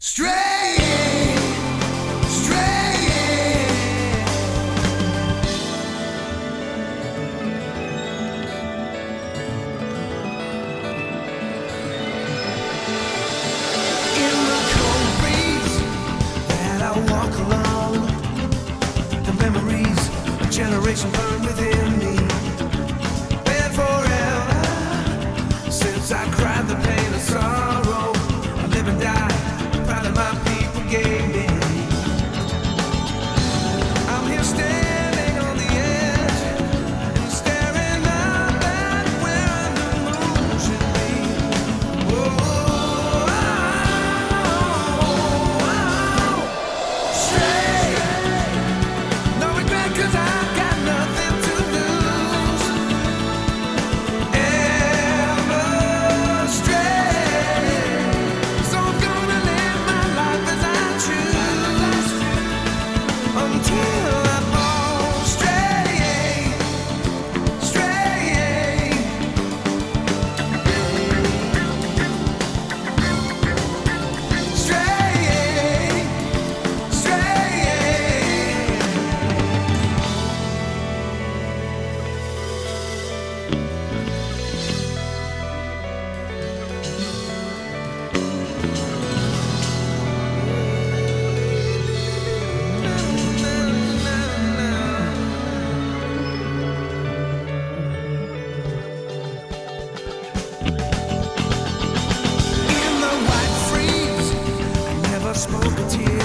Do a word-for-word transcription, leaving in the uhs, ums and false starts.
Stray, stray. In the cold breeze that I walk along, the memories of generation burn within me. Been forever since I cried the pain and sorrow. I live and die. My people gave me. I'm here standing on the edge and staring up at where the moon should be. Whoa, oh, oh, oh. Stray, no regret 'cause I got nothing to lose. Ever stray, so I'm gonna live until I fall stray, stray, stray, stray. Spoke a tear.